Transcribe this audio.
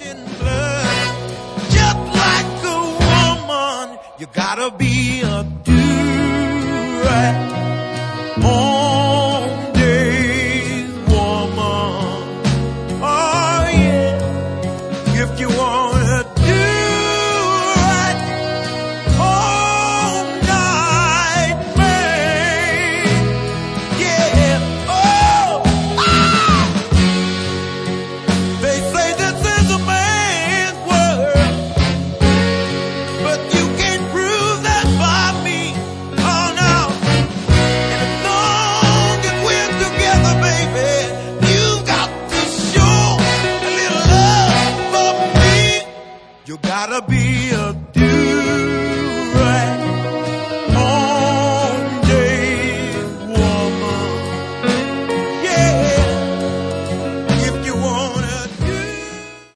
in blood. Just like a woman, you gotta be a do-right home day woman. Oh yeah, if you wanna do right all night, man. Yeah, oh, ah! They say this is a man's world, but you can't prove that by me. Oh no. And as long as we're together, baby, you got to show a little love for me. You gotta be a